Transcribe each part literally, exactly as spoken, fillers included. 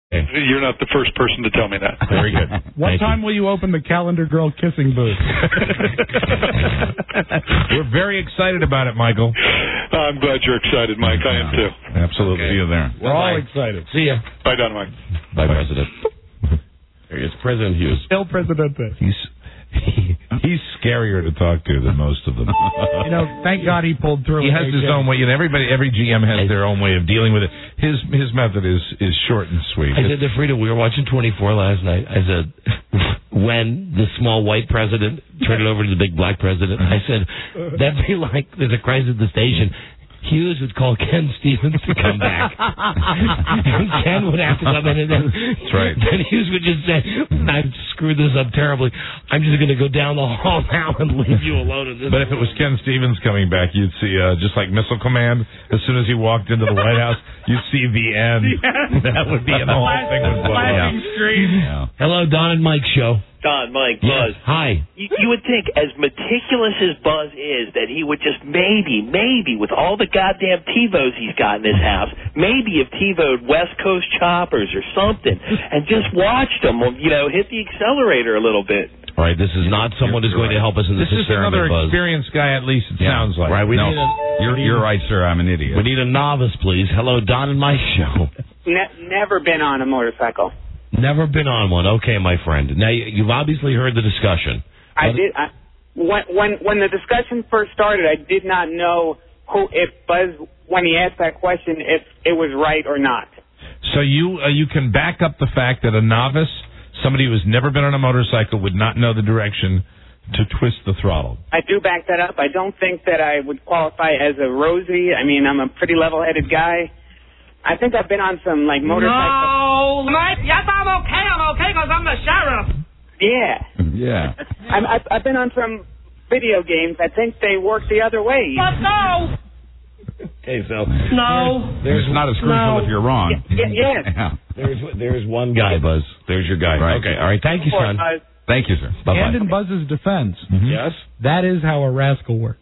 You're not the first person to tell me that. Very good. What Thank time you. will you open the Calendar Girl kissing booth? We're very excited about it, Michael. I'm glad you're excited, Mike. I am too. Absolutely. See you there. We're all excited. See ya. Bye, Dynamite. Bye, President. There he is, President Hughes. El Presidente. He's he, he's scarier to talk to than most of them. You know, thank God he pulled through. He has his own way. You know, everybody, every G M has their own way of dealing with it. His his method is is short and sweet. I said to Frida, we were watching twenty-four last night. I said, when the small white president turned it over to the big black president, I said, that'd be like there's a crisis at the station. Hughes would call Ken Stevens to come back. And Ken would have to come in and then, That's right. then Hughes would just say, I've screwed this up terribly. I'm just going to go down the hall now and leave you alone in this. But if it was Ken Stevens coming back, you'd see, uh, just like Missile Command, as soon as he walked into the White House, you'd see the end. That would be, and the whole thing would blow up. Yeah. Hello, Don and Mike show. Don, Mike, Yes. Buzz. Hi. You, you would think, as meticulous as Buzz is, that he would just maybe, maybe, with all the goddamn TiVos he's got in his house, maybe have TiVo'd West Coast Choppers or something, and just watched them, you know, hit the accelerator a little bit. All right, this is not someone who's going to help us in this, This is experiment, another Buzz. experienced guy, at least it Yeah. sounds like. Right, we No, need a, you're, we need you're a- right, sir. I'm an idiot. We need a novice, please. Hello, Don and Mike show. Ne- never been on a motorcycle. Never been on one. Okay, my friend. Now, you- you've obviously heard the discussion. I What- did. I, when when when the discussion first started, I did not know who, if Buzz, when he asked that question, if it was right or not. So you uh, you can back up the fact that a novice, somebody who has never been on a motorcycle, would not know the direction to twist the throttle. I do back that up. I don't think that I would qualify as a Rosie. I mean, I'm a pretty level-headed guy. I think I've been on some like motorcycle. No, Mike. Yes, I'm okay. I'm okay because I'm the sheriff. Yeah. Yeah. I'm, I've, I've been on some video games. I think they work the other way. Let's go. Okay, so No. there's It's not as crucial No. if you're wrong. Yeah, yeah. Yeah. there's there's one guy, Buzz. There's your guy. Right. Okay, all right. Thank you, son. Uh, Thank you, sir. And Bye-bye. in Buzz's defense, Yes. that is how a rascal works.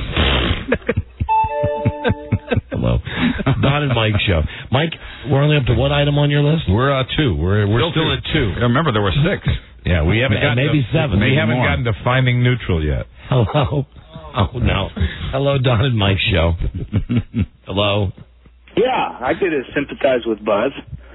Hello, Don and Mike show. Mike, we're only up to what item on your list? We're uh, two. We're we're still, at two. Remember, there were six. Yeah, we haven't Ma- gotten maybe to, seven. We Maybe haven't more. gotten to finding neutral yet. Hello. Oh no. Hello, Don and Mike show. Hello. Yeah, I could have sympathized with Buzz.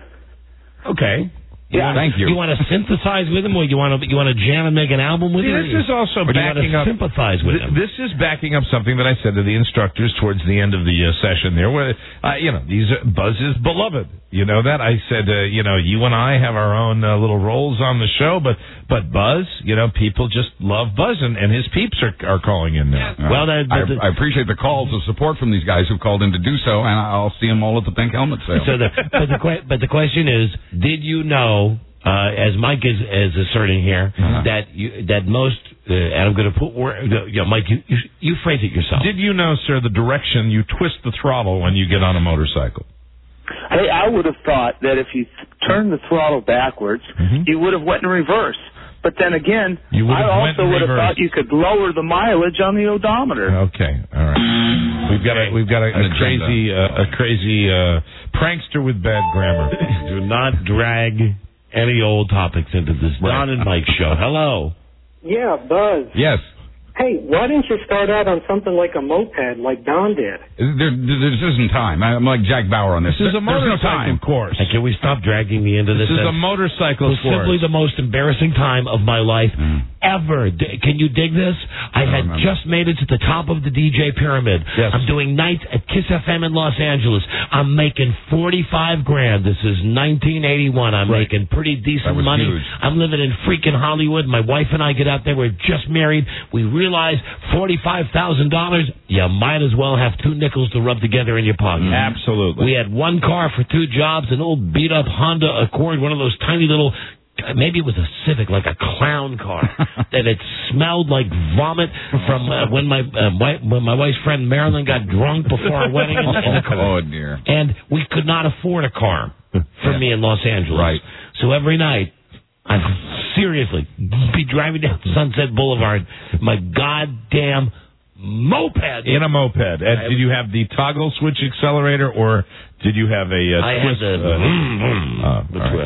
Okay. Yeah, thank you. You want to sympathize with him, or you want to you want to jam and make an album with See, him? this is also or do you want backing to up. sympathize with Th- him? This is backing up something that I said to the instructors towards the end of the uh, session there, where uh, you know these are, Buzz is beloved. You know that I said. Uh, you know, you and I have our own uh, little roles on the show, but but Buzz, you know, people just love Buzz, and, and his peeps are are calling in now. Well, that, I, that- I appreciate the calls of support from these guys who've called in to do so, and I'll see them all at the Pink Helmet sale. So the, but the que- but the question is, did you know, uh, as Mike is, is asserting here, Uh-huh. that you, that most, uh, and I'm going to put word, uh, you know, Mike, you, you you phrase it yourself. Did you know, sir, the direction you twist the throttle when you get on a motorcycle? Hey, I would have thought that if you th- turned the throttle backwards, you would have went in reverse. But then again, You would I have went also in would have reverse. thought you could lower the mileage on the odometer. Okay, all right. We've got a we've got a, a An agenda. crazy uh, a crazy uh, prankster with bad grammar. Do not drag any old topics into this Don and Mike show. Hello. Yeah, Buzz. Yes. Hey, why didn't you start out on something like a moped like Don did? There, this isn't time. I'm like Jack Bauer on this. This is a There's no motorcycle time. course. And can we stop dragging me into this? This is a That's- motorcycle It was course. simply the most embarrassing time of my life Mm. ever. D- Can you dig this? I had remember. just made it to the top of the D J pyramid. Yes. I'm doing nights at Kiss F M in Los Angeles. I'm making forty-five grand. This is nineteen eighty-one. I'm Right. making pretty decent That was money. huge. I'm living in freaking Hollywood. My wife and I get out there. We're just married. We realize forty-five thousand dollars, you might as well have two nickels to rub together in your pocket. Absolutely. We had one car for two jobs, an old beat-up Honda Accord, one of those tiny little, maybe it was a Civic, like a clown car, that it smelled like vomit from uh, when my uh, wife, when my wife's friend Marilyn got drunk before our wedding. In, in the car. Oh, dear. And we could not afford a car for me in Los Angeles. Right. So every night, I'd seriously be driving down Sunset Boulevard, my goddamn moped. In a moped. And did you have the toggle switch accelerator, or did you have a uh, I had twist? the, uh, vroom, vroom, uh, the all right. twist.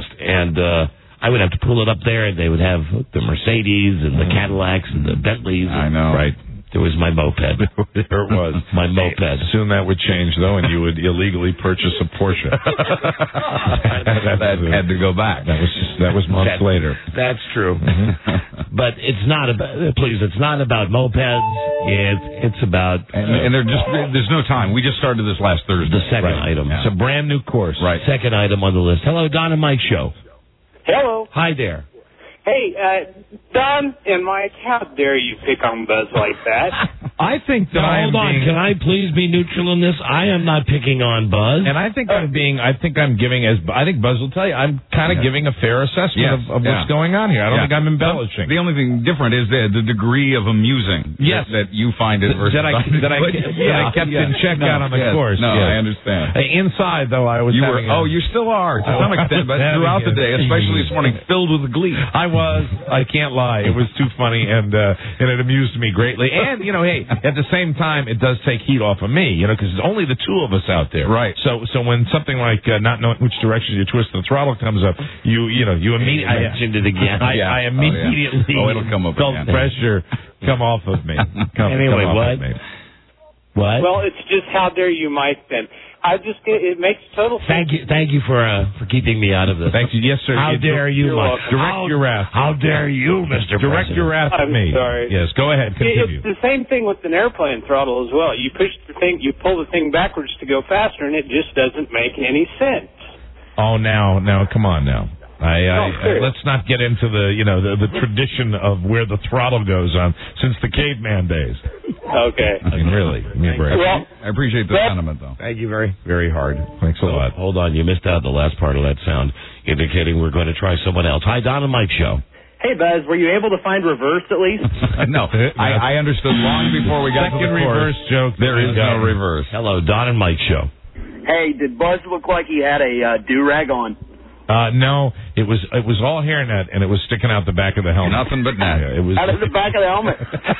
and uh, I would have to pull it up there, and they would have the Mercedes and the Cadillacs and the Bentleys. I know. Right. There was my moped. There it was. My moped. Soon that would change, though, and you would illegally purchase a Porsche. that, that had to go back. That was just, that was months That- later. That's true. But it's not about, please, it's not about mopeds. It's, it's about And, and there just there's no time. We just started this last Thursday. the second Right. item. It's a brand new course. Right. Second item on the list. Hello, Don and Mike Show. Hello. Hi there. Hey, uh, Don and Mike, how dare you pick on Buzz like that? I think that Now, I am hold on. being, Can I please be neutral in this? I am not picking on Buzz. and I think I'm being, I think I'm giving as, I think Buzz will tell you, I'm kind of Yeah. giving a fair assessment Yes, of, of what's yeah. going on here. I don't Yeah. think I'm embellishing. The only thing different is the, the degree of amusing Yes. that, that you find it versus that I that I, that I kept in check no, out on the yes, course. No, yes. I understand. Uh, Inside, though, I was You were, having a- oh, you still are to I some was extent, but having throughout the a- day, especially this morning, filled with glee. I was. I can't lie. It was too funny, and uh, and it amused me greatly. And you know, hey, at the same time, it does take heat off of me, you know, because it's only the two of us out there. Right. So so when something like uh, not knowing which direction you twist the throttle comes up, you you know you immediately I mentioned it again. I, Yeah. I Oh, yeah. immediately Oh, it'll come up felt again. pressure come off of me. Come, Anyway, come off what? of me. What? Well, it's just how dare you, Mike, then. I just, it makes total sense. Thank you, thank you for uh, for keeping me out of this. Thank you. Yes, sir. How You- dare you, You're Mike? welcome. Direct how, your wrath. How dare you, Mister Direct President? your wrath at I'm me. sorry. Yes, go ahead. Continue. It's the same thing with an airplane throttle as well. You push the thing, you pull the thing backwards to go faster, and it just doesn't make any sense. Oh, now, now, come on, now. I, I, No, I serious. let's not get into the, you know, the, the tradition of where the throttle goes on since the caveman days. Okay. I mean, really, give me a break. Well, I appreciate the That- sentiment, though. Thank you very. Very hard. Thanks a lot. Hold on, you missed out the last part of that sound, indicating we're going to try someone else. Hi, Don and Mike Show. Hey, Buzz, were you able to find reverse at least? no, I, I understood long before we got Second to the chorus. reverse joke. There is no reverse. Hello, Don and Mike Show. Hey, did Buzz look like he had a uh, do-rag on? Uh, no, it was it was all hairnet, and it was sticking out the back of the helmet. Nothing but net. Yeah, it was. Out of the back of the helmet.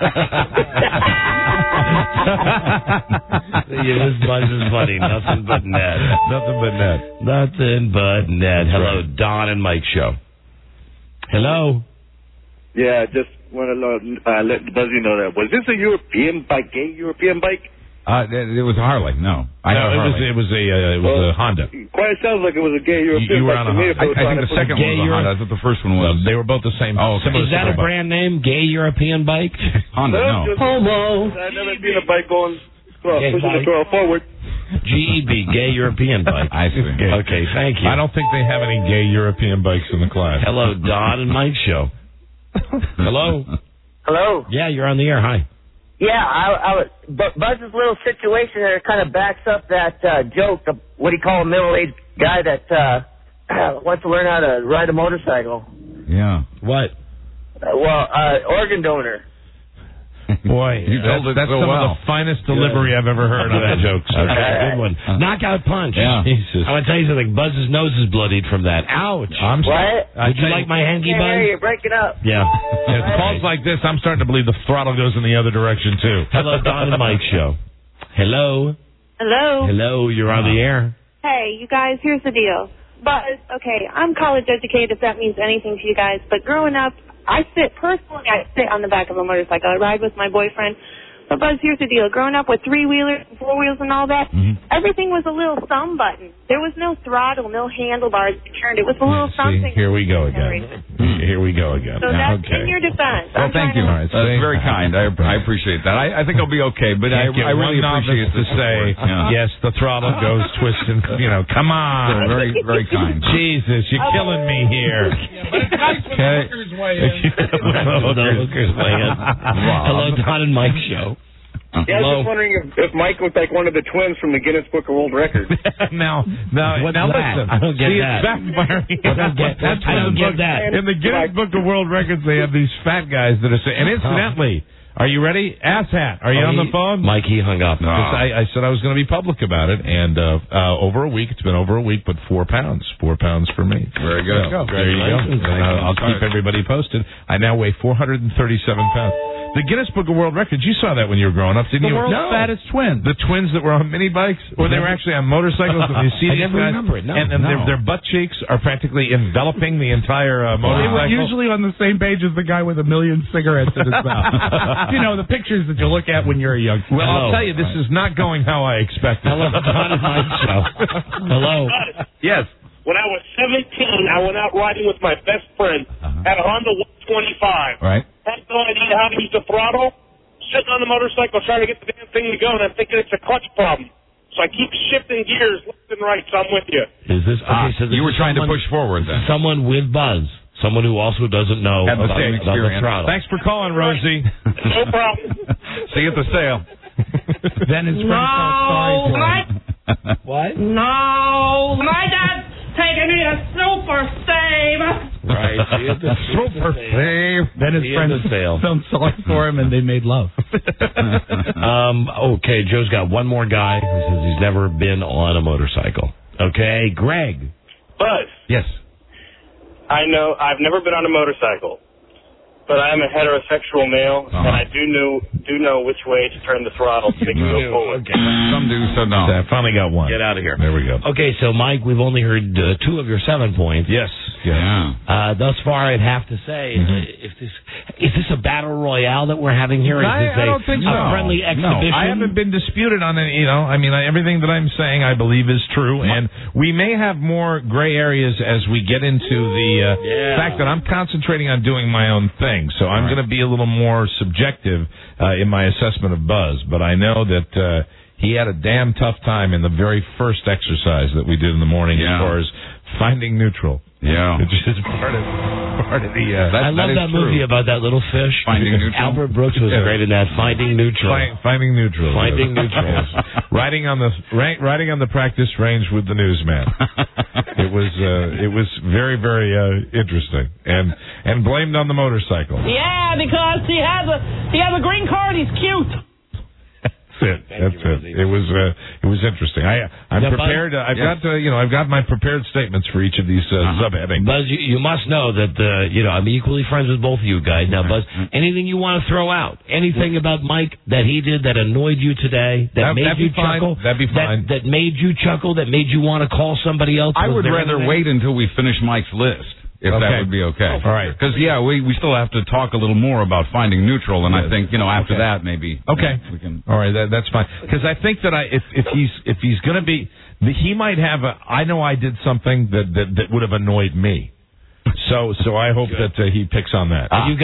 Yeah, this buzz is funny. Nothing but net. Nothing but net. Nothing but net. Hello, Don and Mike Show. Hello. Yeah, just want to uh, let Buzzy know that. Was this a European bike, gay European bike? Uh, it, it was a Harley. No, I no, have a it was Harley. it was a uh, it was Well, a Honda. Quite sounds like it was a gay You, European you were bike on a to me. Honda. if I, it was I think trying the to second put- one Gay was a Euro- Honda. I thought the first one was. Well, they were both the same. Oh, okay. similar Is that a style. brand name? Gay European bike? Honda. Well, No. just- Homo. I've never seen a bike going, well, Gay pushing bike. the throttle forward. G E B, Gay European bike. I see. Okay, thank you. I don't think they have any gay European bikes in the class. Hello, Don and Mike Show. Hello. Hello. Yeah, you're on the air. Hi. Yeah, I, I was, but Buzz's little situation there kind of backs up that uh, joke of what do you call a middle-aged guy that uh, wants to learn how to ride a motorcycle. Yeah. What? Uh, well, uh, organ donor. Boy, You that's, told it that's so some well. of the finest delivery I've ever heard of that joke. sir. Okay, good one. Knockout punch. Yeah. Jesus. I want to tell you something. Buzz's nose is bloodied from that. Ouch. I'm sorry. What? I Would you tell like my hanky, Can't hear Buzz? you. Breaking up. Yeah. It calls like this. I'm starting to believe the throttle goes in the other direction too. Hello, Don and Mike Show. Hello. Hello. Hello, you're on the air. Hey, you guys, here's the deal. Buzz, okay, I'm college educated if that means anything to you guys, but growing up, I sit, personally, I sit on the back of a motorcycle. I ride with my boyfriend. But Buzz, here's the deal. Growing up with three-wheelers and four-wheels and all that, Mhm. everything was a little thumb button. There was no throttle, no handlebars turned. It was a little See, something. here we go again. Here we go again. So that's okay. in your defense. Well, I'm thank trying you. to- All right, That's see? very kind. I, I appreciate that. I, I think I'll be okay, but I, Can't get I really one novice appreciate to the say, support. Yeah. yes, the throttle goes twisting. You know, come on. So very, very kind. Jesus, you're killing me here. Okay. The hookers way in. Hello, Don and Mike Show. Yeah, I was just wondering if, if Mike looked like one of the twins from the Guinness Book of World Records. now, now, What's now that? listen. I don't get See, that. It's backfiring. I don't get- That's I don't in the get book- that. In the Guinness Book of World Records, they have these fat guys that are saying. And incidentally, are you ready? Ass hat. Are you Oh, on the he- phone? Mike, he hung up. Because I, I said I was going to be public about it, and uh, uh, over a week, it's been over a week, but four pounds. Four pounds for me. Very good. So, there you go. And I'll, I'll keep everybody posted. I now weigh four hundred thirty-seven pounds. The Guinness Book of World Records, you saw that when you were growing up, didn't The you? world's No. fattest twins. The twins that were on mini bikes, or they were actually on motorcycles. And you see I these never guys, remember it. No, and, and no. their, their butt cheeks are practically enveloping the entire uh, They motorcycle. were usually on the same page as the guy with a million cigarettes in his mouth. You know, the pictures that you look at when you're a young kid. Well, I'll Hello. tell you, this is not going how I expected. Hello, John and Mike show. Hello. Yes. When I was seventeen, I went out riding with my best friend. Uh-huh. Had a Honda one twenty-five. Right. Had no idea how to use the throttle. Sitting on the motorcycle trying to get the damn thing to go, and I'm thinking it's a clutch problem. So I keep shifting gears left and right, so I'm with you. Is this okay? Ah, So this you were is trying someone, to push forward then. Someone with buzz. Someone who also doesn't know Had the about, same about the experience. throttle. Thanks for calling, Rosie. No problem. See you at the sale. Then his friends tell stories No, for my, him. What? no, my dad's taking me to Super Save. Right. See at the Super save. Then his See you friends at the sale. felt sorry for him and they made love. Um. Okay, Joe's got one more guy who says he's never been on a motorcycle. Okay, Greg. Buzz, Yes. I know I've never been on a motorcycle, but I am a heterosexual male, Uh-huh. and I do know do know which way to turn the throttle to make it go forward. Okay. Some do, some don't. I finally got one. Get out of here. There we go. Okay, so Mike, we've only heard uh, two of your seven points. Yes. Yes. Yeah. Uh, thus far, I'd have to say, Mm-hmm. uh, if this is this a battle royale that we're having here? Is I, this I a, don't think a so. friendly exhibition? No, I haven't been disputed on it. You know, I mean, I, everything that I'm saying, I believe is true, and we may have more gray areas as we get into the uh, Yeah. fact that I'm concentrating on doing my own thing. So I'm going to be a little more subjective uh, in my assessment of Buzz, but I know that uh, he had a damn tough time in the very first exercise that we did in the morning Yeah. as far as finding neutral. Yeah. Which is part of part of the. Uh, I love that, that is movie true. about that little fish. Finding Neutral. Albert Brooks was Yeah. great in that. Finding Neutral. Find, finding neutral. Finding yes. neutral. Yes. riding on the ra- riding on the practice range with the newsman. It was uh, it was very very uh, interesting and and blamed on the motorcycle. Yeah, because he has a he has a green card. He's cute. That's it. That's it. It was uh, it was interesting. I I'm Yeah, prepared. Buzz- Uh, I've yes. got uh, you know I've got my prepared statements for each of these uh, Uh-huh. subheadings. Buzz, you, you must know that, uh, you know, I'm equally friends with both of you guys. Now, Buzz, anything you want to throw out, anything about Mike that he did that annoyed you today, that, That- made that'd you be fine. chuckle, That'd be fine. That, that made you chuckle, that made you want to call somebody else? I Was would there rather anything? wait until we finish Mike's list, if that Okay. would be okay. All right. Because, yeah, we, we still have to talk a little more about finding neutral, and I Yes. think, you know, after Okay. that, maybe Okay. we can... All right, that, that's fine. Because I think that I, if if he's if he's going to be, he might have a. I know I did something that that, that would have annoyed me. So so I hope Good. that uh, he picks on that. Are you